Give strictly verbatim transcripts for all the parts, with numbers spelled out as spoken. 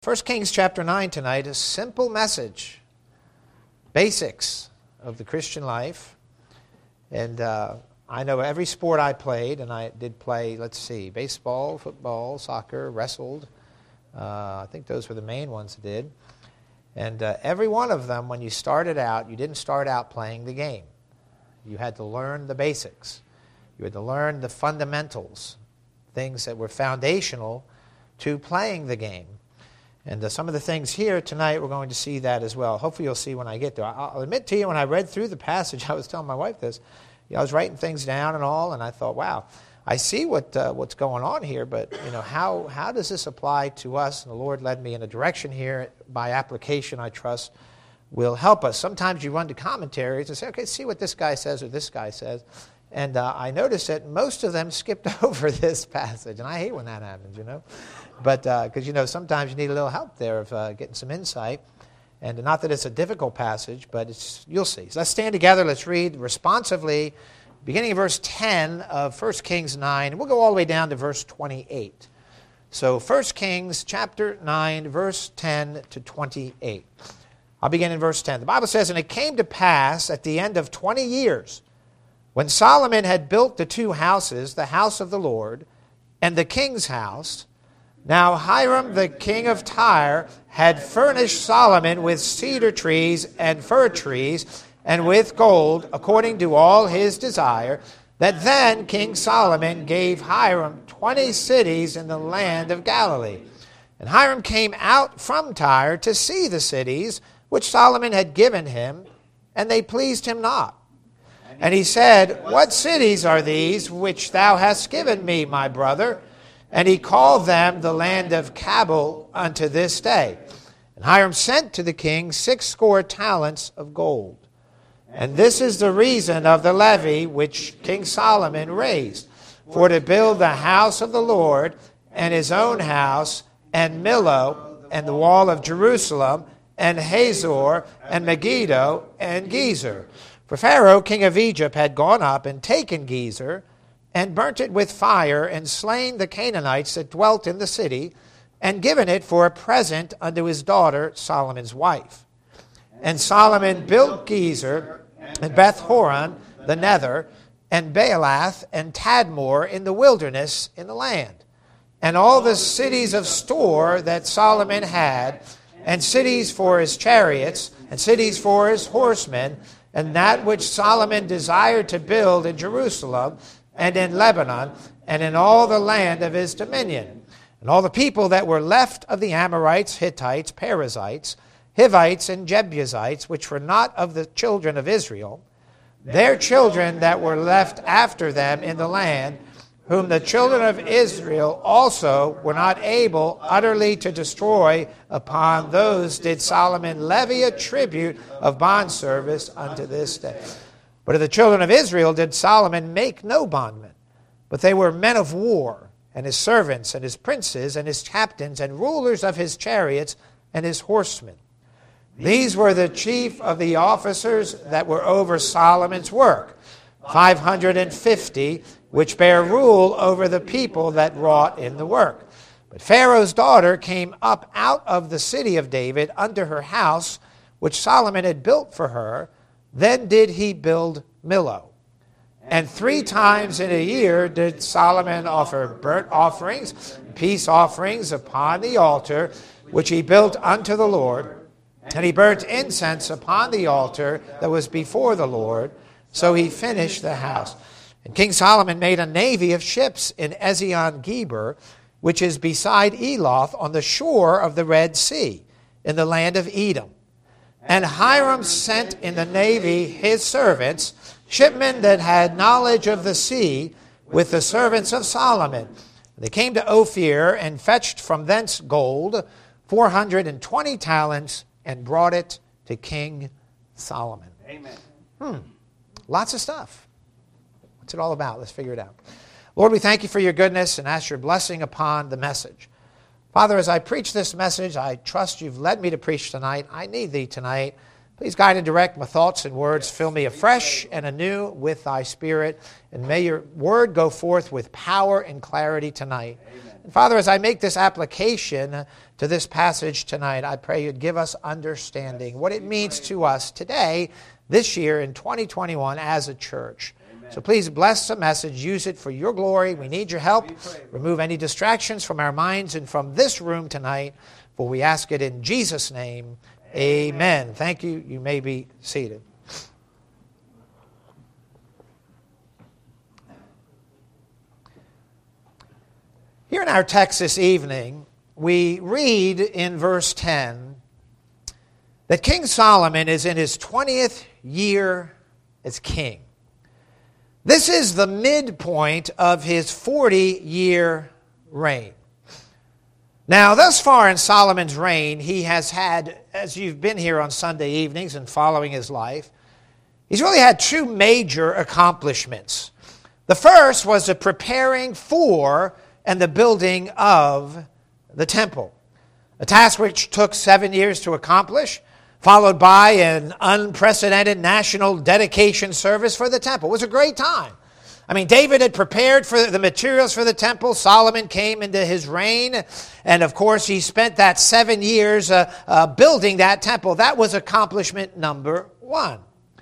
First Kings chapter nine tonight, a simple message, basics of the Christian life. And uh, I know every sport I played, and I did play, let's see, baseball, football, soccer, wrestled. Uh, I think those were the main ones I did. And uh, every one of them, when you started out, you didn't start out playing the game. You had to learn the basics. You had to learn the fundamentals, things that were foundational to playing the game. And uh, some of the things here tonight, we're going to see that as well. Hopefully you'll see when I get there. I'll admit to you, when I read through the passage, I was telling my wife this. You know, I was writing things down and all, and I thought, wow, I see what uh, what's going on here, but you know, how how does this apply to us? And the Lord led me in a direction here. By application, I trust, will help us. Sometimes you run to commentaries and say, okay, see what this guy says or this guy says. And uh, I noticed that most of them skipped over this passage, and I hate when that happens, you know. But because, uh, you know, sometimes you need a little help there of uh, getting some insight. And not that it's a difficult passage, but it's, you'll see. So let's stand together. Let's read responsively, beginning of verse ten of First Kings nine. And we'll go all the way down to verse twenty-eight. So First Kings chapter nine, verse ten to twenty-eight. I'll begin in verse ten. The Bible says, "And it came to pass at the end of twenty years, when Solomon had built the two houses, the house of the Lord and the king's house, now Hiram the king of Tyre had furnished Solomon with cedar trees and fir trees and with gold, according to all his desire, that then King Solomon gave Hiram twenty cities in the land of Galilee. And Hiram came out from Tyre to see the cities which Solomon had given him, and they pleased him not. And he said, What cities are these which thou hast given me, my brother? And he called them the land of Cabul unto this day. And Hiram sent to the king six score talents of gold. And this is the reason of the levy which King Solomon raised, for to build the house of the Lord, and his own house, and Millo, and the wall of Jerusalem, and Hazor, and Megiddo, and Gezer. For Pharaoh, king of Egypt, had gone up and taken Gezer, and burnt it with fire, and slain the Canaanites that dwelt in the city, and given it for a present unto his daughter Solomon's wife. And Solomon built Gezer, and Beth-horon, the nether, and Baalath, and Tadmor in the wilderness in the land. And all the cities of store that Solomon had, and cities for his chariots, and cities for his horsemen, and that which Solomon desired to build in Jerusalem, and in Lebanon, and in all the land of his dominion. And all the people that were left of the Amorites, Hittites, Perizzites, Hivites, and Jebusites, which were not of the children of Israel, their children that were left after them in the land, whom the children of Israel also were not able utterly to destroy, upon those did Solomon levy a tribute of bondservice unto this day. But of the children of Israel did Solomon make no bondmen, but they were men of war, and his servants, and his princes, and his captains, and rulers of his chariots, and his horsemen. These were the chief of the officers that were over Solomon's work, five hundred and fifty, which bare rule over the people that wrought in the work. But Pharaoh's daughter came up out of the city of David unto her house, which Solomon had built for her. Then did he build Millo. And three times in a year did Solomon offer burnt offerings, peace offerings upon the altar, which he built unto the Lord. And he burnt incense upon the altar that was before the Lord. So he finished the house. And King Solomon made a navy of ships in Ezion-Geber, which is beside Eloth, on the shore of the Red Sea, in the land of Edom. And Hiram sent in the navy his servants, shipmen that had knowledge of the sea, with the servants of Solomon. They came to Ophir and fetched from thence gold, four hundred and twenty talents, and brought it to King Solomon. Amen. Hmm. Lots of stuff. What's it all about? Let's figure it out. Lord, we thank you for your goodness and ask your blessing upon the message. Father, as I preach this message, I trust you've led me to preach tonight. I need thee tonight. Please guide and direct my thoughts and words. Fill me afresh and anew with thy Spirit. And may your word go forth with power and clarity tonight. Amen. And Father, as I make this application to this passage tonight. I pray you'd give us understanding, what it means to us today, this year in twenty twenty-one as a church. So please bless the message. Use it for your glory. We need your help. Remove any distractions from our minds and from this room tonight, for we ask it in Jesus' name. Amen. Amen. Thank you. You may be seated. Here in our text this evening, we read in verse ten that King Solomon is in his twentieth year as king. This is the midpoint of his forty-year reign. Now, thus far in Solomon's reign, he has had, as you've been here on Sunday evenings and following his life, he's really had two major accomplishments. The first was the preparing for and the building of the temple, a task which took seven years to accomplish, followed by an unprecedented national dedication service for the temple. It was a great time. I mean, David had prepared for the materials for the temple. Solomon came into his reign. And, of course, he spent that seven years uh, uh, building that temple. That was accomplishment number one.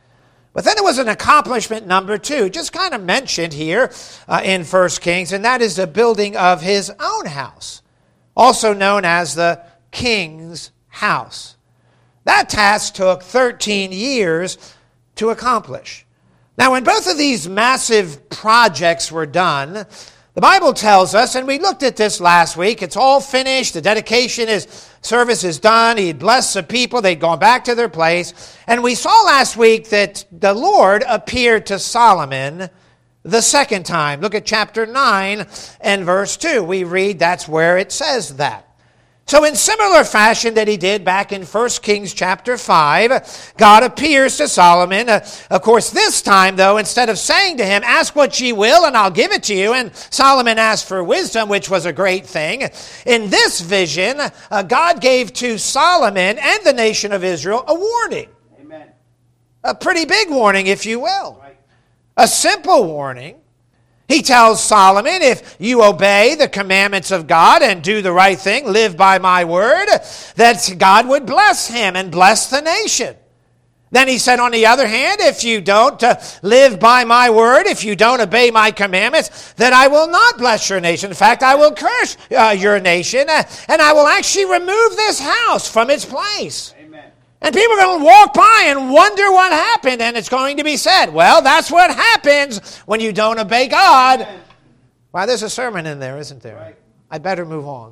But then there was an accomplishment number two, just kind of mentioned here uh, in First Kings, and that is the building of his own house, also known as the king's house. That task took thirteen years to accomplish. Now, when both of these massive projects were done, the Bible tells us, and we looked at this last week, it's all finished, the dedication is, service is done, he'd blessed the people, they'd gone back to their place, and we saw last week that the Lord appeared to Solomon the second time. Look at chapter nine and verse two. We read that's where it says that. So in similar fashion that he did back in First Kings chapter five, God appears to Solomon. Uh, of course, this time, though, instead of saying to him, ask what ye will and I'll give it to you, and Solomon asked for wisdom, which was a great thing. In this vision, uh, God gave to Solomon and the nation of Israel a warning. Amen. A pretty big warning, if you will. Right. A simple warning. He tells Solomon, if you obey the commandments of God and do the right thing, live by my word, that God would bless him and bless the nation. Then he said, on the other hand, if you don't uh, live by my word, if you don't obey my commandments, then I will not bless your nation. In fact, I will curse uh, your nation, uh, and I will actually remove this house from its place. And people are going to walk by and wonder what happened, and it's going to be said, well, that's what happens when you don't obey God. Amen. Why, there's a sermon in there, isn't there? Right. I'd better move on.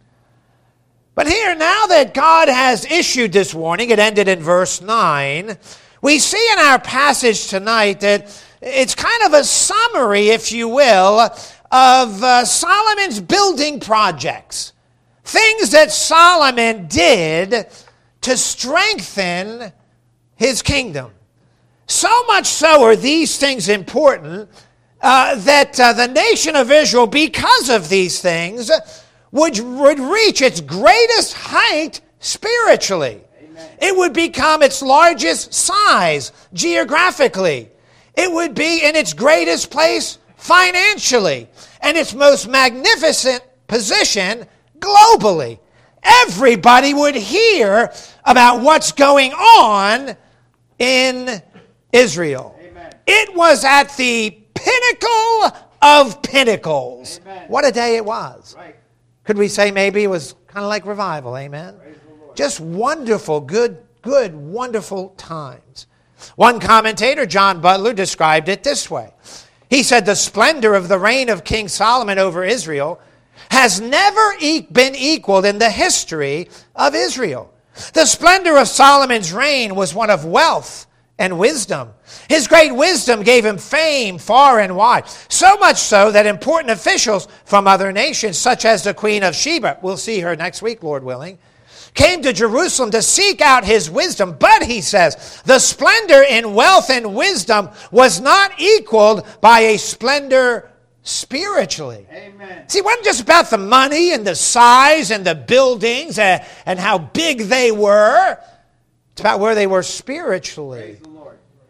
But here, now that God has issued this warning, it ended in verse nine, we see in our passage tonight that it's kind of a summary, if you will, of uh, Solomon's building projects. Things that Solomon did to strengthen his kingdom. So much so are these things important uh, that uh, the nation of Israel, because of these things, would, would reach its greatest height spiritually. Amen. It would become its largest size geographically. It would be in its greatest place financially, and its most magnificent position globally. Everybody would hear about what's going on in Israel. Amen. It was at the pinnacle of pinnacles. Amen. What a day it was. Right. Could we say maybe it was kind of like revival, amen? Just wonderful, good, good, wonderful times. One commentator, John Butler, described it this way. He said, the splendor of the reign of King Solomon over Israel has never e- been equaled in the history of Israel. The splendor of Solomon's reign was one of wealth and wisdom. His great wisdom gave him fame far and wide, so much so that important officials from other nations, such as the Queen of Sheba, we'll see her next week, Lord willing, came to Jerusalem to seek out his wisdom. But, he says, the splendor in wealth and wisdom was not equaled by a splendor spiritually. Amen. See, it wasn't just about the money and the size and the buildings and, and how big they were. It's about where they were spiritually. Praise the Lord.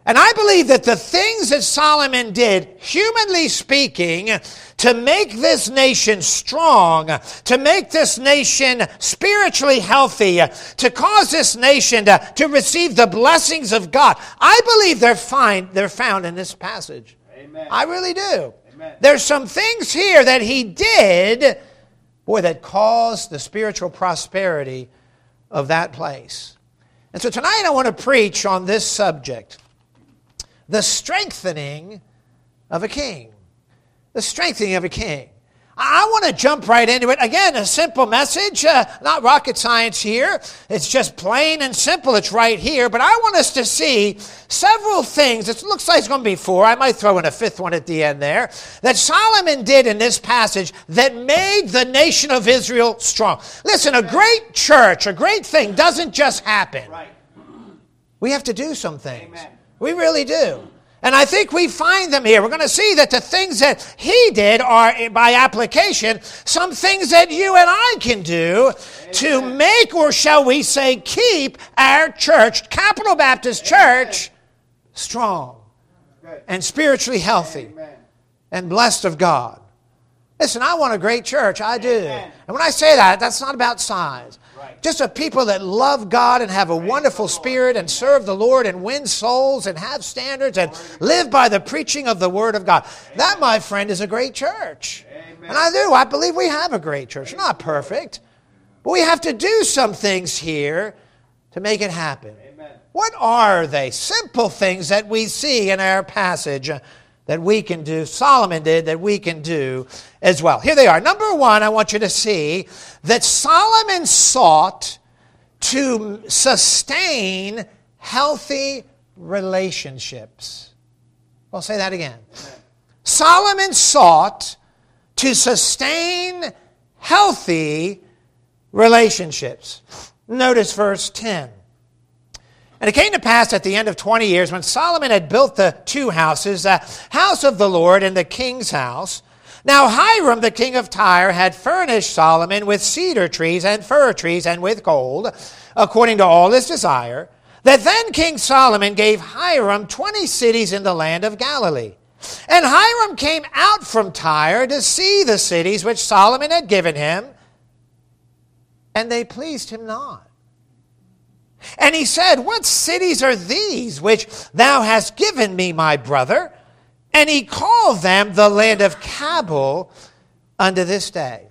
And I believe that the things that Solomon did, humanly speaking, to make this nation strong, to make this nation spiritually healthy, to cause this nation to, to receive the blessings of God, I believe they're, find, they're found in this passage. Amen. I really do. Amen. There's some things here that he did, boy, that caused the spiritual prosperity of that place. And so tonight I want to preach on this subject. The strengthening of a king. The strengthening of a king. I want to jump right into it. Again, a simple message, uh, not rocket science here. It's just plain and simple. It's right here. But I want us to see several things. It looks like it's going to be four. I might throw in a fifth one at the end there. That Solomon did in this passage that made the nation of Israel strong. Listen, a great church, a great thing doesn't just happen. Right. We have to do some things. Amen. We really do. And I think we find them here. We're going to see that the things that he did are, by application, some things that you and I can do Amen. To make, or shall we say, keep our church, Capital Baptist Amen. Church, strong Good. And spiritually healthy Amen. And blessed of God. Listen, I want a great church. I do. Amen. And when I say that, that's not about size. Right. Just a people that love God and have a Praise wonderful spirit and serve the Lord and win souls and have standards and live by the preaching of the Word of God. Amen. That, my friend, is a great church. Amen. And I do. I believe we have a great church. We're not perfect. But we have to do some things here to make it happen. Amen. What are they? Simple things that we see in our passage that we can do, Solomon did, that we can do as well. Here they are. Number one, I want you to see that Solomon sought to sustain healthy relationships. I'll say that again. Solomon sought to sustain healthy relationships. Notice verse ten. And it came to pass at the end of twenty years, when Solomon had built the two houses, the house of the Lord and the king's house. Now Hiram, the king of Tyre, had furnished Solomon with cedar trees and fir trees and with gold, according to all his desire. That then King Solomon gave Hiram twenty cities in the land of Galilee. And Hiram came out from Tyre to see the cities which Solomon had given him, and they pleased him not. And he said, what cities are these which thou hast given me, my brother? And he called them the land of Cabul unto this day.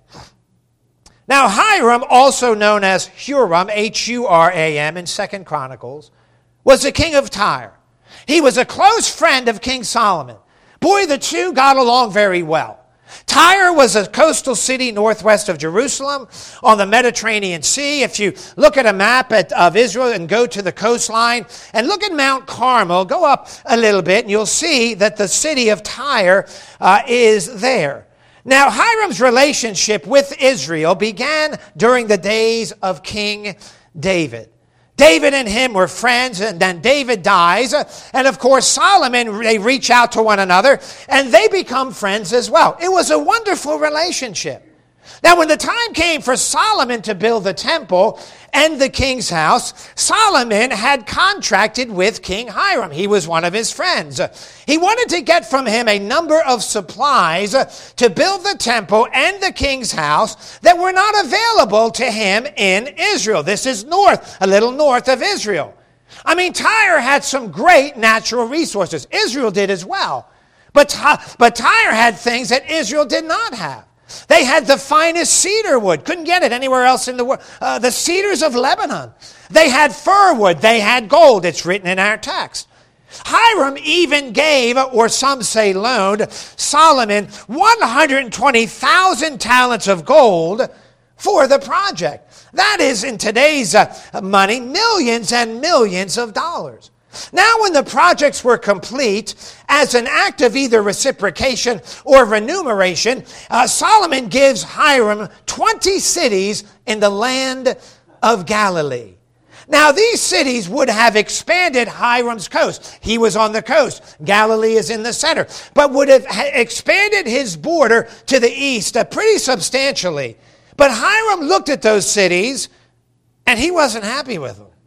Now Hiram, also known as Huram, H U R A M in Second Chronicles, was the king of Tyre. He was a close friend of King Solomon. Boy, the two got along very well. Tyre was a coastal city northwest of Jerusalem on the Mediterranean Sea. If you look at a map at, of Israel and go to the coastline and look at Mount Carmel, go up a little bit and you'll see that the city of Tyre uh, is there. Now, Hiram's relationship with Israel began during the days of King David. David and him were friends, and then David dies. And of course, Solomon, they reach out to one another, and they become friends as well. It was a wonderful relationship. Now, when the time came for Solomon to build the temple and the king's house, Solomon had contracted with King Hiram. He was one of his friends. He wanted to get from him a number of supplies to build the temple and the king's house that were not available to him in Israel. This is north, a little north of Israel. I mean, Tyre had some great natural resources. Israel did as well. But, but Tyre had things that Israel did not have. They had the finest cedar wood. Couldn't get it anywhere else in the world. Uh, the cedars of Lebanon. They had fir wood. They had gold. It's written in our text. Hiram even gave, or some say loaned, Solomon one hundred twenty thousand talents of gold for the project. That is, in today's uh, money, millions and millions of dollars. Now, when the projects were complete, as an act of either reciprocation or remuneration, uh, Solomon gives Hiram twenty cities in the land of Galilee. Now, these cities would have expanded Hiram's coast. He was on the coast. Galilee is in the center. But would have expanded his border to the east uh, pretty substantially. But Hiram looked at those cities, and he wasn't happy with them.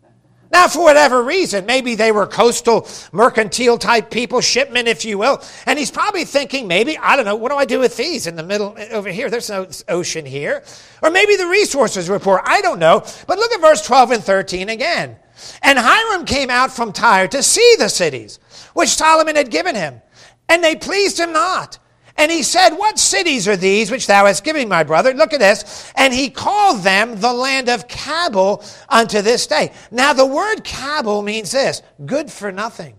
Now, for whatever reason, maybe they were coastal mercantile type people, shipmen, if you will. And he's probably thinking, maybe, I don't know, what do I do with these in the middle over here? There's no ocean here. Or maybe the resources were poor. I don't know. But look at verse twelve and thirteen again. And Hiram came out from Tyre to see the cities, which Solomon had given him. And they pleased him not. And he said, what cities are these which thou hast given me, my brother? Look at this. And he called them the land of Cabul unto this day. Now the word Cabul means this, good for nothing.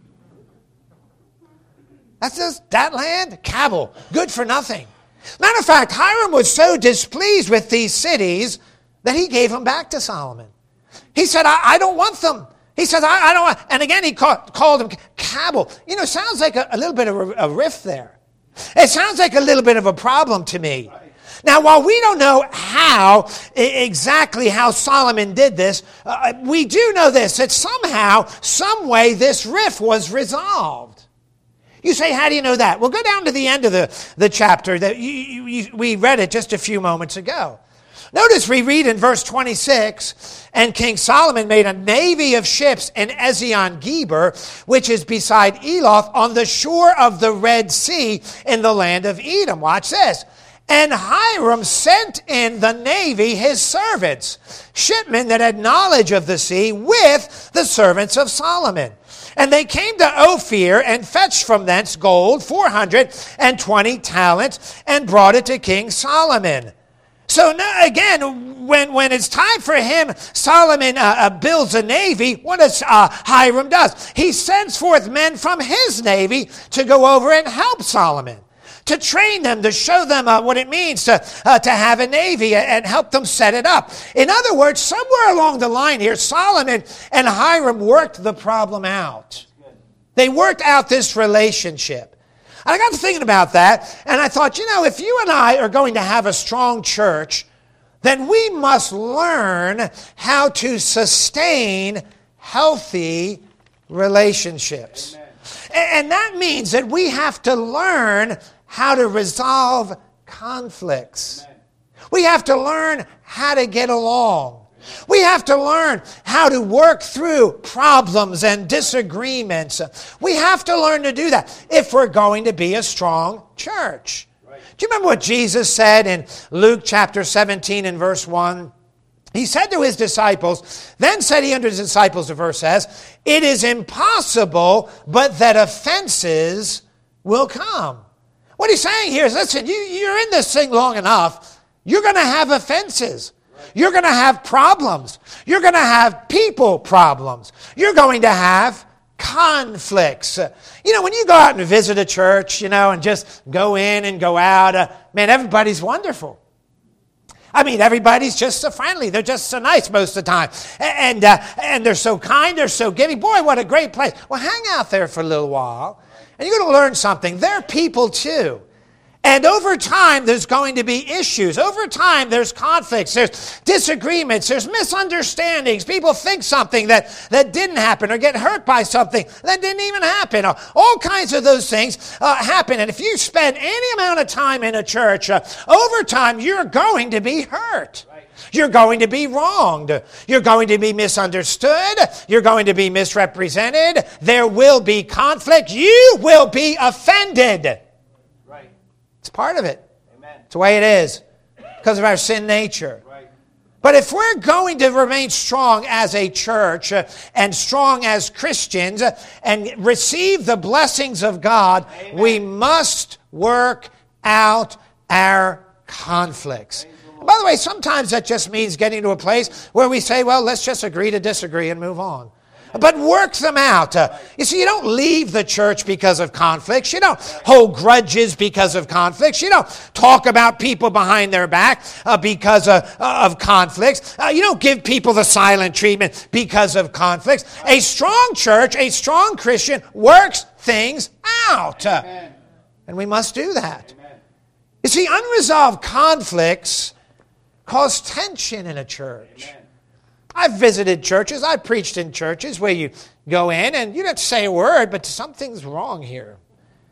That's just, that land, Cabul, good for nothing. Matter of fact, Hiram was so displeased with these cities that he gave them back to Solomon. He said, I, I don't want them. He says, I, I don't want, and again he called, called them Cabul. You know, sounds like a, a little bit of a, a rift there. It sounds like a little bit of a problem to me. Now, while we don't know how, exactly how Solomon did this, uh, we do know this, that somehow, some way, this rift was resolved. You say, how do you know that? Well, go down to the end of the, the chapter. That you, you, you, we read it just a few moments ago. Notice we read in verse twenty-six, and King Solomon made a navy of ships in Ezion-Geber, which is beside Eloth, on the shore of the Red Sea in the land of Edom. Watch this. And Hiram sent in the navy his servants, shipmen that had knowledge of the sea, with the servants of Solomon. And they came to Ophir and fetched from thence gold, four hundred twenty talents, and brought it to King Solomon. So now, again, when, when it's time for him, Solomon uh, uh, builds a navy. What does uh, Hiram does? He sends forth men from his navy to go over and help Solomon, to train them, to show them uh, what it means to, uh, to have a navy and help them set it up. In other words, somewhere along the line here, Solomon and Hiram worked the problem out. They worked out this relationship. I got to thinking about that, and I thought, you know, if you and I are going to have a strong church, then we must learn how to sustain healthy relationships. Amen. And that means that we have to learn how to resolve conflicts. Amen. We have to learn how to get along. We have to learn how to work through problems and disagreements. We have to learn to do that if we're going to be a strong church. Right. Do you remember what Jesus said in Luke chapter seventeen and verse one? He said to his disciples, then said he unto his disciples, the verse says, it is impossible but that offenses will come. What he's saying here is, listen, you, you're in this thing long enough, you're going to have offenses. You're going to have problems. You're going to have people problems. You're going to have conflicts. You know, when you go out and visit a church, you know, and just go in and go out, uh, man, everybody's wonderful. I mean, everybody's just so friendly. They're just so nice most of the time. And, uh, and they're so kind. They're so giving. Boy, what a great place. Well, hang out there for a little while, and you're going to learn something. They're people too. And over time, there's going to be issues. Over time, there's conflicts, there's disagreements, there's misunderstandings. People think something that, that didn't happen or get hurt by something that didn't even happen. All kinds of those things uh, happen. And if you spend any amount of time in a church, uh, over time, you're going to be hurt. Right. You're going to be wronged. You're going to be misunderstood. You're going to be misrepresented. There will be conflict. You will be offended. It's part of it. Amen. It's the way it is because of our sin nature. Right. But if we're going to remain strong as a church uh, and strong as Christians uh, and receive the blessings of God, amen, we must work out our conflicts. By the way, sometimes that just means getting to a place where we say, well, let's just agree to disagree and move on. But work them out. Uh, you see, you don't leave the church because of conflicts. You don't hold grudges because of conflicts. You don't talk about people behind their back uh, because of, uh, of conflicts. Uh, you don't give people the silent treatment because of conflicts. A strong church, a strong Christian works things out. Uh, and we must do that. Amen. You see, unresolved conflicts cause tension in a church. Amen. I've visited churches, I've preached in churches where you go in and you don't say a word, but something's wrong here.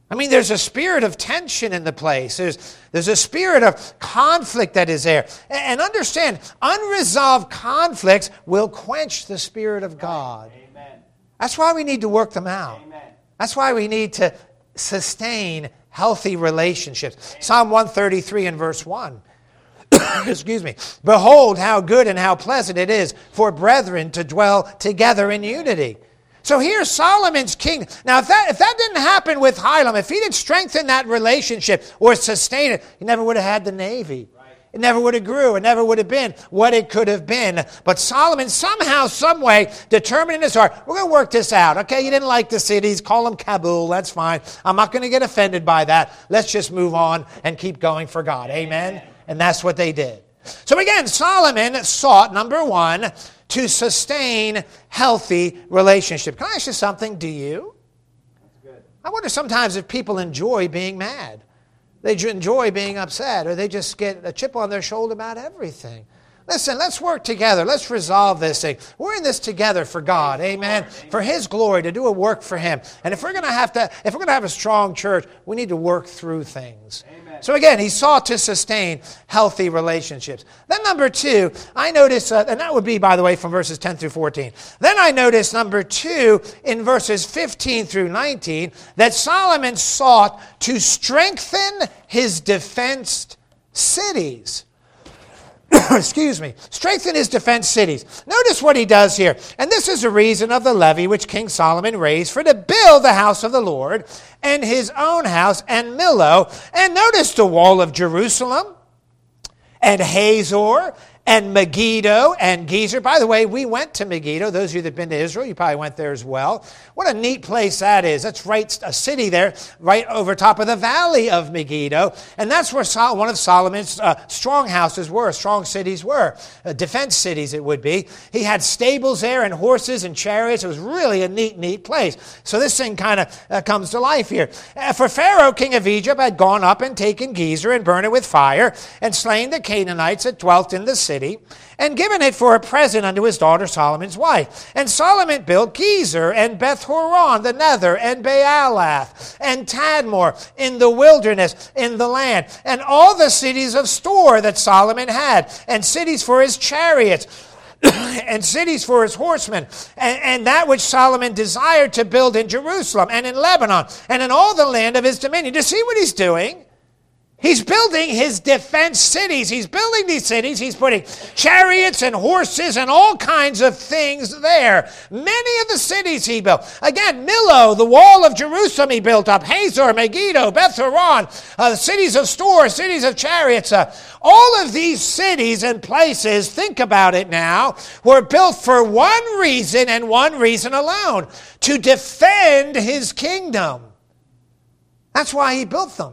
I mean, there's a spirit of tension in the place. There's, there's a spirit of conflict that is there. And understand, unresolved conflicts will quench the Spirit of God. Amen. That's why we need to work them out. Amen. That's why we need to sustain healthy relationships. Amen. Psalm one thirty-three and verse one. Excuse me. Behold, how good and how pleasant it is for brethren to dwell together in unity. So here's Solomon's kingdom. Now, if that, if that didn't happen with Hiram, if he didn't strengthen that relationship or sustain it, he never would have had the navy. Right. It never would have grew. It never would have been what it could have been. But Solomon somehow, some way, determined in his heart, we're going to work this out. Okay, you didn't like the cities. Call them Kabul. That's fine. I'm not going to get offended by that. Let's just move on and keep going for God. Amen? Amen. And that's what they did. So again, Solomon sought, number one, to sustain healthy relationship. Can I ask you something? Do you? That's good. I wonder sometimes if people enjoy being mad. They enjoy being upset, or they just get a chip on their shoulder about everything. Listen, let's work together. Let's resolve this thing. We're in this together for God, amen? For His glory, to do a work for Him. And if we're going to have to, if we're going to have a strong church, we need to work through things. Amen. So again, he sought to sustain healthy relationships. Then number two, I notice, uh, and that would be, by the way, from verses ten through fourteen. Then I notice number two, in verses fifteen through nineteen, that Solomon sought to strengthen his defensed cities. Excuse me. Strengthen his defense cities. Notice what he does here. And this is the reason of the levy which King Solomon raised for to build the house of the Lord and his own house and Millo. And notice the wall of Jerusalem and Hazor and Megiddo and Gezer. By the way, we went to Megiddo. Those of you that have been to Israel, you probably went there as well. What a neat place that is. That's right, a city there, right over top of the valley of Megiddo. And that's where Sol- one of Solomon's uh, strong houses were, strong cities were. Uh, defense cities, it would be. He had stables there and horses and chariots. It was really a neat, neat place. So this thing kind of uh, comes to life here. Uh, for Pharaoh, king of Egypt, had gone up and taken Gezer and burned it with fire and slain the Canaanites that dwelt in the city, and given it for a present unto his daughter Solomon's wife. And Solomon built Gezer and Beth-horon, the nether, and Baalath, and Tadmor in the wilderness in the land, and all the cities of store that Solomon had, and cities for his chariots, and cities for his horsemen, and, and that which Solomon desired to build in Jerusalem, and in Lebanon, and in all the land of his dominion. Do you see what he's doing? He's building his defense cities. He's building these cities. He's putting chariots and horses and all kinds of things there. Many of the cities he built. Again, Millo, the wall of Jerusalem he built up. Hazor, Megiddo, Beth-horon, uh, the cities of store, cities of chariots. Uh, all of these cities and places, think about it now, were built for one reason and one reason alone. To defend his kingdom. That's why he built them.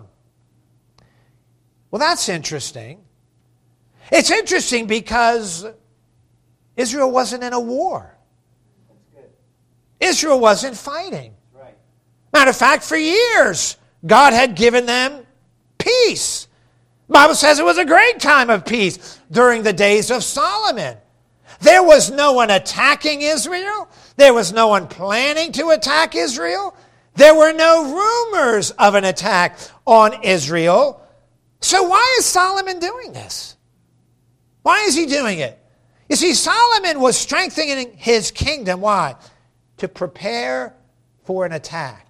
Well, that's interesting. It's interesting because Israel wasn't in a war. That's good. Israel wasn't fighting. Right. Matter of fact, for years, God had given them peace. The Bible says it was a great time of peace during the days of Solomon. There was no one attacking Israel. There was no one planning to attack Israel. There were no rumors of an attack on Israel. So why is Solomon doing this? Why is he doing it? You see, Solomon was strengthening his kingdom. Why? To prepare for an attack.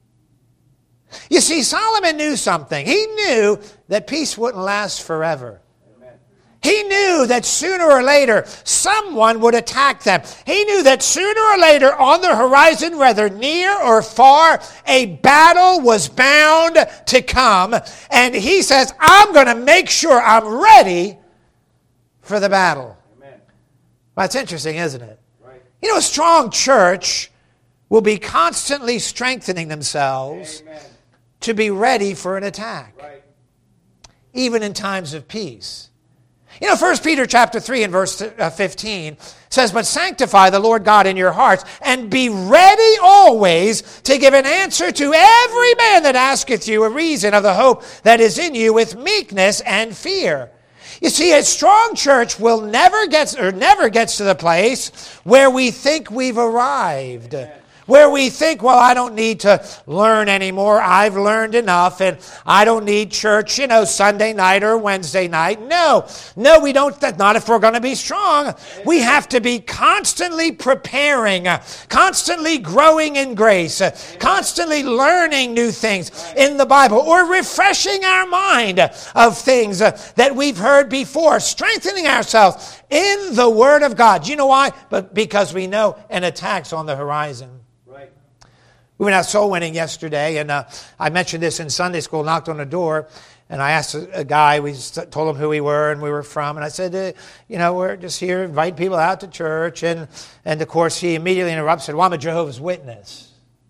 You see, Solomon knew something. He knew that peace wouldn't last forever. He knew that sooner or later someone would attack them. He knew that sooner or later on the horizon, whether near or far, a battle was bound to come. And he says, I'm going to make sure I'm ready for the battle. Amen. Well, that's interesting, isn't it? Right. You know, a strong church will be constantly strengthening themselves Amen. To be ready for an attack, right. Even in times of peace. You know, First Peter chapter three and verse fifteen says, but sanctify the Lord God in your hearts, and be ready always to give an answer to every man that asketh you a reason of the hope that is in you with meekness and fear. You see, a strong church will never get or never gets to the place where we think we've arrived. Where we think, well, I don't need to learn anymore. I've learned enough and I don't need church, you know, Sunday night or Wednesday night. No, no, we don't. Not if we're going to be strong. We have to be constantly preparing, constantly growing in grace, constantly learning new things in the Bible, or refreshing our mind of things that we've heard before, strengthening ourselves in the Word of God. Do you know why? But because we know an attack's on the horizon. We went out soul winning yesterday, and uh, I mentioned this in Sunday school, knocked on the door, and I asked a, a guy, we told him who we were and we were from, and I said, uh, you know, we're just here, invite people out to church, and, and of course he immediately interrupted and said, well, I'm a Jehovah's Witness.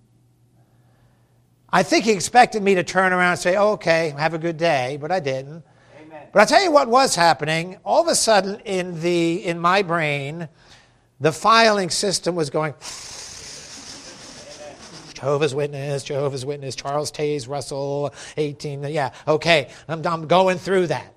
I think he expected me to turn around and say, oh, okay, have a good day, but I didn't. Amen. But I'll tell you what was happening. All of a sudden in the in my brain, the filing system was going... Jehovah's Witness, Jehovah's Witness, Charles Taze Russell, eighteen, yeah, okay, I'm, I'm going through that.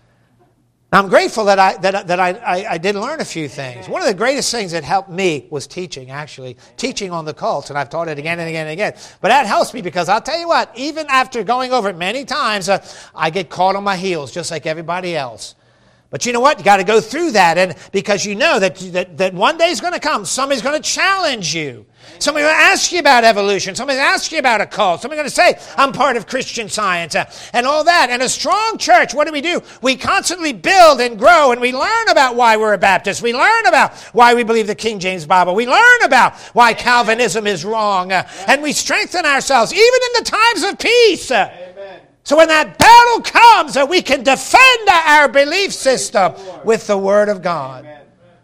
Now, I'm grateful that I that, that I, I, I did learn a few things. One of the greatest things that helped me was teaching, actually, teaching on the cults, and I've taught it again and again and again. But that helps me because I'll tell you what, even after going over it many times, uh, I get caught on my heels just like everybody else. But you know what? You got to go through that, and because you know that, that, that one day is going to come. Somebody's going to challenge you. Somebody's going to ask you about evolution. Somebody's going to ask you about a cult. Somebody's going to say, I'm part of Christian Science, uh, and all that. And a strong church, what do we do? We constantly build and grow, and we learn about why we're a Baptist. We learn about why we believe the King James Bible. We learn about why Calvinism is wrong, uh, and we strengthen ourselves, even in the times of peace. Uh, So when that battle comes, that we can defend our belief system with the Word of God. Amen.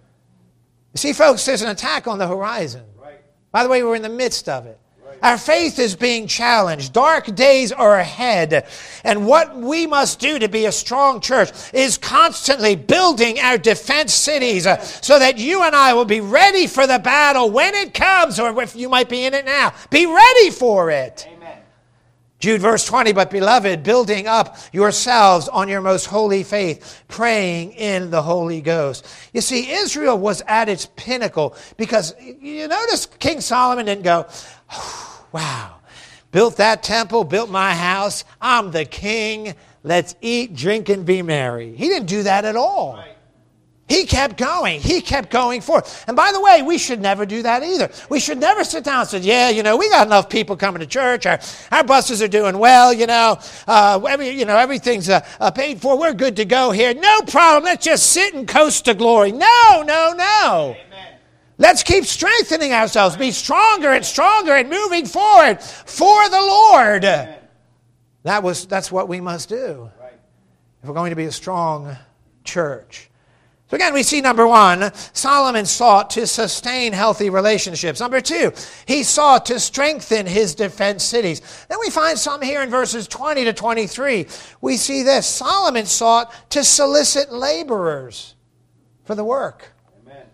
You see, folks, there's an attack on the horizon. Right. By the way, we're in the midst of it. Right. Our faith is being challenged. Dark days are ahead. And what we must do to be a strong church is constantly building our defense cities uh, so that you and I will be ready for the battle when it comes, or if you might be in it now. Be ready for it. Amen. Jude verse twenty, but beloved, building up yourselves on your most holy faith, praying in the Holy Ghost. You see, Israel was at its pinnacle because you notice King Solomon didn't go, oh, wow, built that temple, built my house, I'm the king, let's eat, drink, and be merry. He didn't do that at all. Right. He kept going. He kept going forward. And by the way, we should never do that either. We should never sit down and say, yeah, you know, we got enough people coming to church. Our, our buses are doing well, you know. Uh, every, you know, everything's uh, uh, paid for. We're good to go here. No problem. Let's just sit and coast to glory. No, no, no. Amen. Let's keep strengthening ourselves. Be stronger and stronger and moving forward for the Lord. Amen. That was, that's what we must do. Right. If we're going to be a strong church. So again, we see number one, Solomon sought to sustain healthy relationships. Number two, he sought to strengthen his defense cities. Then we find some here in verses twenty to twenty-three. We see this. Solomon sought to solicit laborers for the work. Amen.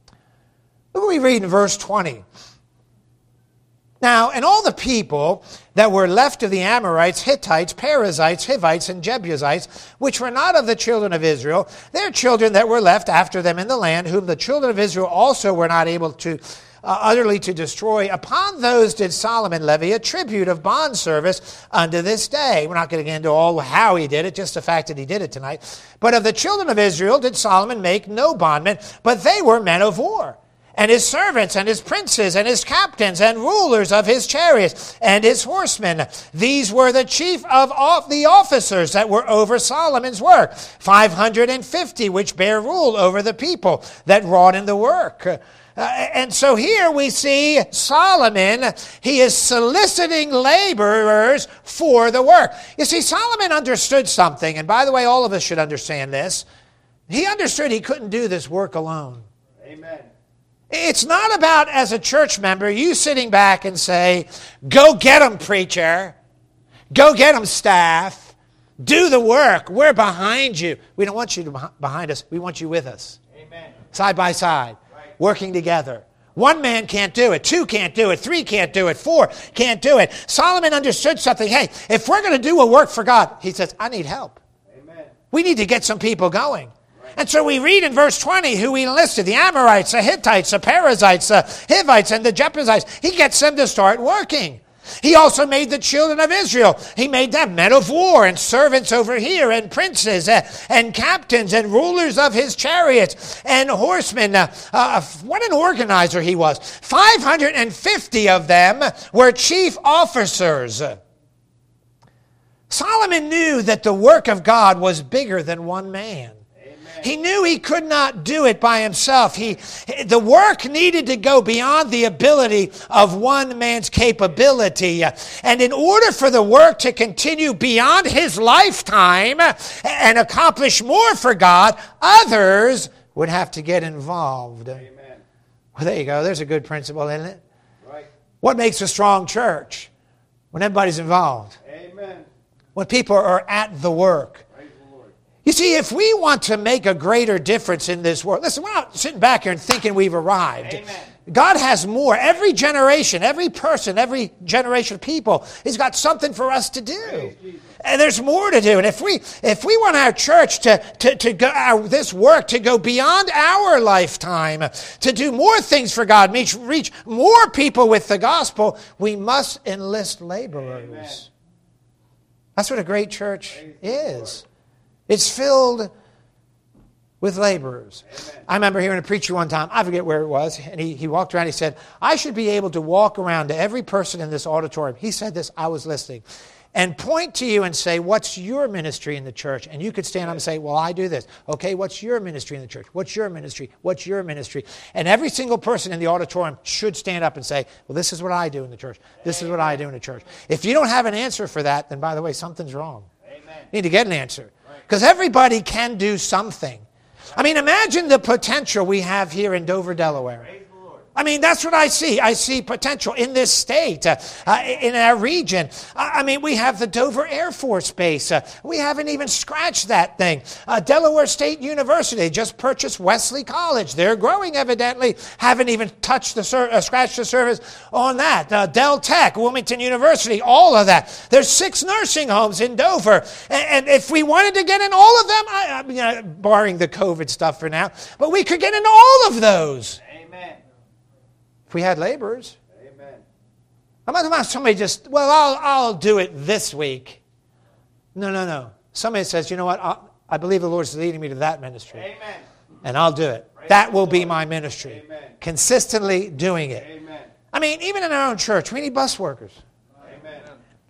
Look what we read in verse twenty. Now, and all the people that were left of the Amorites, Hittites, Perizzites, Hivites, and Jebusites, which were not of the children of Israel, their children that were left after them in the land, whom the children of Israel also were not able to uh, utterly to destroy, upon those did Solomon levy a tribute of bondservice unto this day. We're not going to get into all how he did it, just the fact that he did it tonight. But of the children of Israel did Solomon make no bondmen, but they were men of war. And his servants, and his princes, and his captains, and rulers of his chariots, and his horsemen. These were the chief of the officers that were over Solomon's work, five hundred fifty, which bear rule over the people that wrought in the work. Uh, and so here we see Solomon, he is soliciting laborers for the work. You see, Solomon understood something, and by the way, all of us should understand this. He understood he couldn't do this work alone. Amen. It's not about, as a church member, you sitting back and say, go get them, preacher. Go get them, staff. Do the work. We're behind you. We don't want you to behind us. We want you with us. Amen. Side by side, right. Working together. One man can't do it. Two can't do it. Three can't do it. Four can't do it. Solomon understood something. Hey, if we're going to do a work for God, he says, I need help. Amen. We need to get some people going. And so we read in verse twenty who he enlisted, the Amorites, the Hittites, the Perizzites, the Hivites, and the Jebusites. He gets them to start working. He also made the children of Israel. He made them men of war and servants over here and princes uh, and captains and rulers of his chariots and horsemen. Uh, uh, what an organizer he was. five hundred fifty of them were chief officers. Solomon knew that the work of God was bigger than one man. He knew he could not do it by himself. He, the work needed to go beyond the ability of one man's capability. And in order for the work to continue beyond his lifetime and accomplish more for God, others would have to get involved. Amen. Well, there you go. There's a good principle, isn't it? Right. What makes a strong church? When everybody's involved. Amen. When people are at the work. You see, if we want to make a greater difference in this world, listen, we're not sitting back here and thinking we've arrived. Amen. God has more. Every generation, every person, every generation of people has got something for us to do. And there's more to do. And if we if we want our church to, to, to go, our, this work to go beyond our lifetime, to do more things for God, reach, reach more people with the gospel, we must enlist laborers. Amen. That's what a great church is. It's filled with laborers. Amen. I remember hearing a preacher one time, I forget where it was, and he, he walked around, he said, I should be able to walk around to every person in this auditorium. He said this, I was listening, and point to you and say, what's your ministry in the church? And you could stand up and say, well, I do this. Okay, what's your ministry in the church? What's your ministry? What's your ministry? And every single person in the auditorium should stand up and say, well, this is what I do in the church. This is what I do in the church. If you don't have an answer for that, then by the way, something's wrong. Amen. You need to get an answer. Because everybody can do something. I mean, imagine the potential we have here in Dover, Delaware. I mean, that's what I see. I see potential in this state, uh, uh, in our region. I mean, we have the Dover Air Force Base. Uh, we haven't even scratched that thing. Uh, Delaware State University just purchased Wesley College. They're growing, evidently. Haven't even touched the sur- uh, scratched the surface on that. Uh, Del Tech, Wilmington University, all of that. There's six nursing homes in Dover. And, and if we wanted to get in all of them, I, I mean, uh, barring the COVID stuff for now, but we could get in all of those. If we had laborers. Amen. I'm not about somebody just, well, I'll, I'll do it this week. No, no, no. Somebody says, you know what, I, I believe the Lord's leading me to that ministry. Amen. And I'll do it. Praise that will be my ministry. Amen. Consistently doing it. Amen. I mean, even in our own church, we need bus workers. Amen.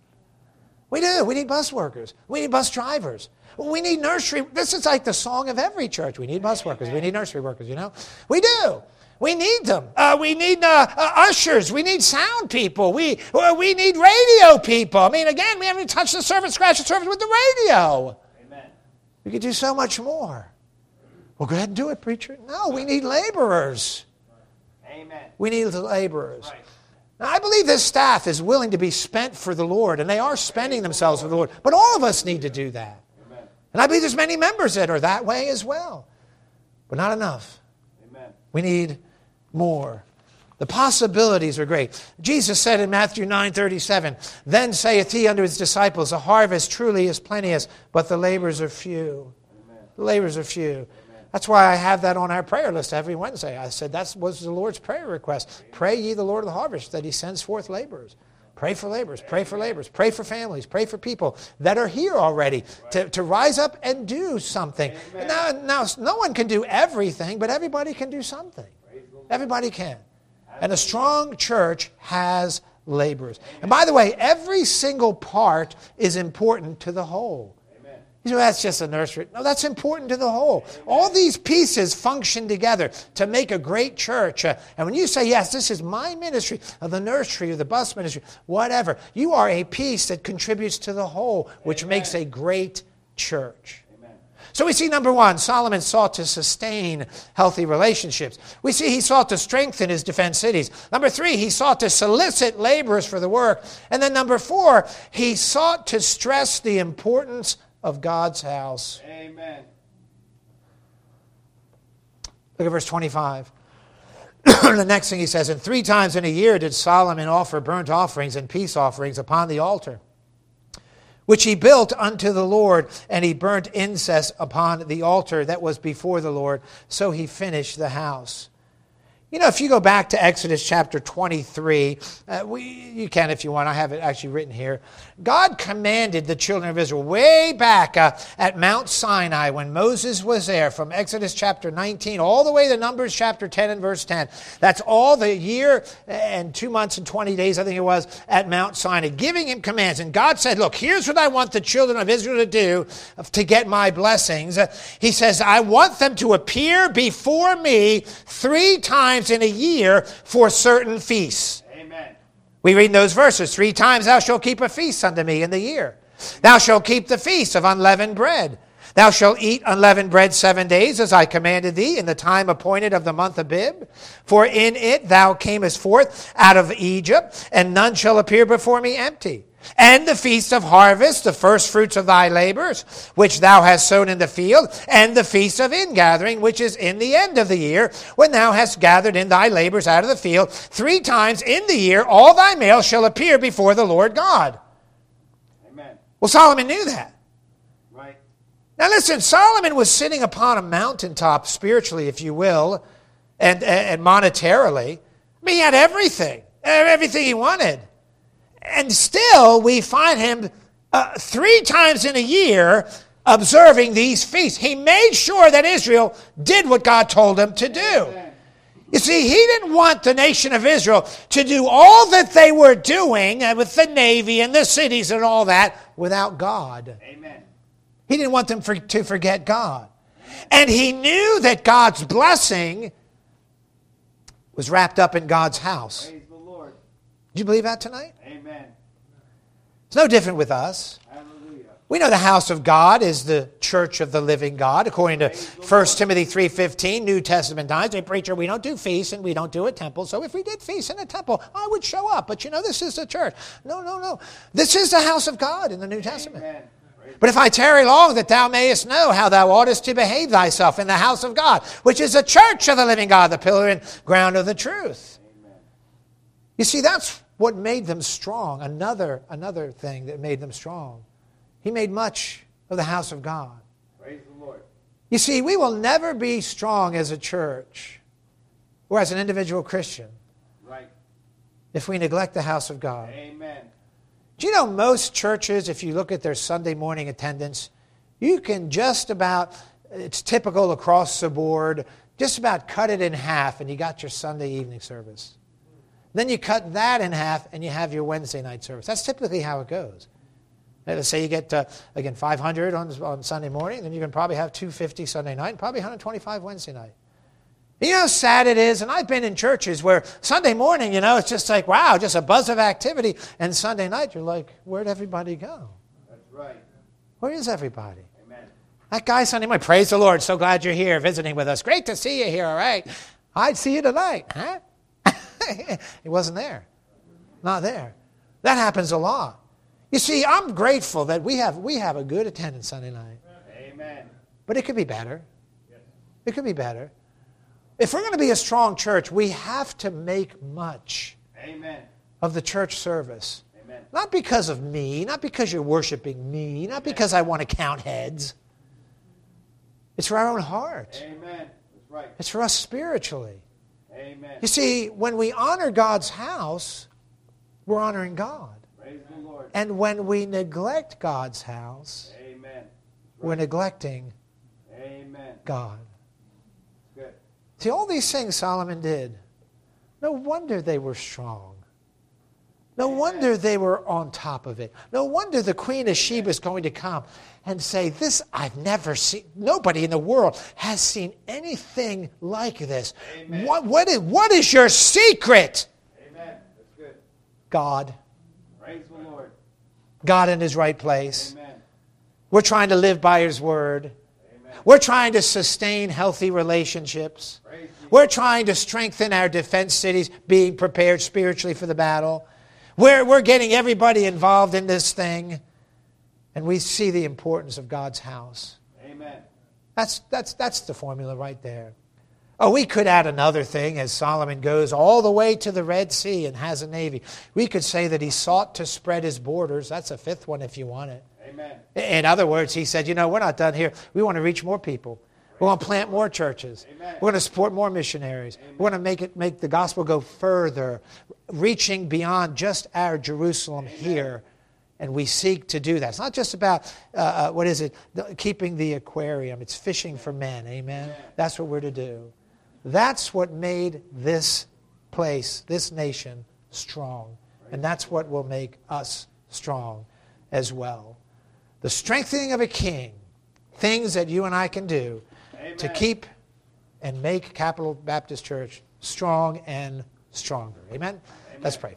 We do. We need bus workers. We need bus drivers. We need nursery. This is like the song of every church. We need bus workers. We need nursery workers, you know. We do. We need them. Uh, we need uh, uh, ushers. We need sound people. We uh, we need radio people. I mean, again, we haven't even touched the service, scratched the service with the radio. Amen. We could do so much more. Well, go ahead and do it, preacher. No, we need laborers. Amen. We need the laborers. Right. Now, I believe this staff is willing to be spent for the Lord, and they are spending themselves for the Lord. But all of us need to do that. Amen. And I believe there's many members that are that way as well. But not enough. Amen. We need more. The possibilities are great. Jesus said in Matthew nine thirty-seven, then saith he unto his disciples, the harvest truly is plenteous, but the labors are few. Amen. The labors are few. Amen. That's why I have that on our prayer list every Wednesday. I said that was the Lord's prayer request. Amen. Pray ye the Lord of the harvest that he sends forth laborers. Pray for laborers, pray for laborers, pray for families, pray for people that are here already to, to rise up and do something. Now, now, no one can do everything, but everybody can do something. Everybody can. And a strong church has laborers. And by the way, every single part is important to the whole. You know, that's just a nursery. No, that's important to the whole. All these pieces function together to make a great church. Uh, and when you say, yes, this is my ministry, or the nursery, or the bus ministry, whatever, you are a piece that contributes to the whole, which Amen. Makes a great church. So we see, number one, Solomon sought to sustain healthy relationships. We see he sought to strengthen his defense cities. Number three, he sought to solicit laborers for the work. And then number four, he sought to stress the importance of God's house. Amen. Look at verse twenty-five. The next thing he says, and three times in a year did Solomon offer burnt offerings and peace offerings upon the altar, which he built unto the Lord, and he burnt incense upon the altar that was before the Lord. So he finished the house. You know, if you go back to Exodus chapter twenty-three, uh, we, you can if you want. I have it actually written here. God commanded the children of Israel way back uh, at Mount Sinai when Moses was there, from Exodus chapter nineteen all the way to Numbers chapter ten and verse ten. That's all the year and two months and twenty days, I think it was, at Mount Sinai, giving him commands. And God said, look, here's what I want the children of Israel to do to get my blessings. Uh, he says, I want them to appear before me three times in a year for certain feasts. Amen. We read in those verses, three times thou shalt keep a feast unto me in the year. Thou shalt keep the feast of unleavened bread. Thou shalt eat unleavened bread seven days, as I commanded thee, in the time appointed of the month Abib. For in it thou camest forth out of Egypt, and none shall appear before me empty. And the feast of harvest, the first fruits of thy labors, which thou hast sown in the field, and the feast of ingathering, which is in the end of the year, when thou hast gathered in thy labors out of the field. Three times in the year all thy males shall appear before the Lord God. Amen. Well, Solomon knew that. Right. Now listen, Solomon was sitting upon a mountaintop, spiritually, if you will, and, and monetarily. I mean, he had everything, everything he wanted. And still, we find him uh, three times in a year observing these feasts. He made sure that Israel did what God told him to do. Amen. You see, he didn't want the nation of Israel to do all that they were doing uh, with the navy and the cities and all that without God. Amen. He didn't want them for, to forget God. And he knew that God's blessing was wrapped up in God's house. Praise the Lord. Do you believe that tonight? Amen. It's no different with us. Hallelujah. We know the house of God is the church of the living God, according to First Timothy three fifteen, New Testament times. Hey, preacher, we don't do feasts and we don't do a temple. So if we did feasts in a temple, I would show up. But you know, this is the church. No, no, no. This is the house of God in the New Testament. Amen. But if I tarry long, that thou mayest know how thou oughtest to behave thyself in the house of God, which is the church of the living God, the pillar and ground of the truth. Amen. You see, that's what made them strong. Another, another thing that made them strong. He made much of the house of God. Praise the Lord. You see, we will never be strong as a church or as an individual Christian Right. if we neglect the house of God. Amen. Do you know most churches, if you look at their Sunday morning attendance, you can just about, it's typical across the board, just about cut it in half and you got your Sunday evening service. Then you cut that in half and you have your Wednesday night service. That's typically how it goes. Let's say you get, uh, again, five hundred on, on Sunday morning, then you can probably have two hundred fifty Sunday night and probably one hundred twenty-five Wednesday night. You know how sad it is? And I've been in churches where Sunday morning, you know, it's just like, wow, just a buzz of activity. And Sunday night, you're like, where'd everybody go? That's right. Where is everybody? Amen. That guy Sunday morning, praise the Lord, so glad you're here visiting with us. Great to see you here, all right? I'd see you tonight, huh? He wasn't there. Not there. That happens a lot. You see, I'm grateful that we have we have a good attendance Sunday night. Amen. But it could be better. It could be better. If we're going to be a strong church, we have to make much Amen. of the church service. Amen. Not because of me, not because you're worshiping me, not because I want to count heads. It's for our own heart. Amen. That's right. It's for us spiritually. Amen. You see, when we honor God's house, we're honoring God. Praise the Lord. And when we neglect God's house, Amen. we're neglecting Amen. God. Good. See, all these things Solomon did, no wonder they were strong. No wonder they were on top of it. No wonder the Queen of Sheba is going to come and say, this I've never seen. Nobody in the world has seen anything like this. Amen. What, what, is, what is your secret? Amen. That's good. God. Praise the Lord. God in His right place. Amen. We're trying to live by His word. Amen. We're trying to sustain healthy relationships. Praise We're trying to strengthen our defense cities, being prepared spiritually for the battle. We're, we're getting everybody involved in this thing. And we see the importance of God's house. Amen. That's, that's, that's the formula right there. Oh, we could add another thing as Solomon goes all the way to the Red Sea and has a navy. We could say that he sought to spread his borders. That's a fifth one if you want it. Amen. In other words, he said, you know, we're not done here. We want to reach more people. We want to plant more churches. Amen. We're going to support more missionaries. Amen. We want to make it make the gospel go further, reaching beyond just our Jerusalem Amen. here. And we seek to do that. It's not just about, uh, uh, what is it, the, keeping the aquarium. It's fishing for men. Amen? Amen. That's what we're to do. That's what made this place, this nation, strong. And that's what will make us strong as well. The strengthening of a king, things that you and I can do Amen. to keep and make Capital Baptist Church strong and stronger. Amen? Amen. Let's pray.